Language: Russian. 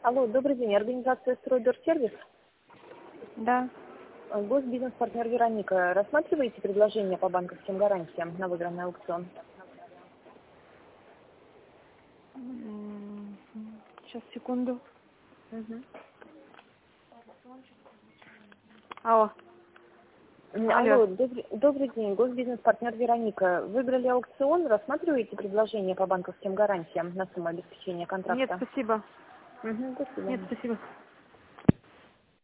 Алло, добрый день. Организация «Стройдорсервис». Да. Госбизнес-партнер Вероника. Рассматриваете предложение по банковским гарантиям на выигранный аукцион? Сейчас, секунду. Мгм. Алло. Алло. Алло, добрый день. Госбизнес-партнер Вероника. Выиграли аукцион. Рассматриваете предложение по банковским гарантиям на сумму обеспечения Нет, контракта? спасибо. До Нет, свидания. спасибо.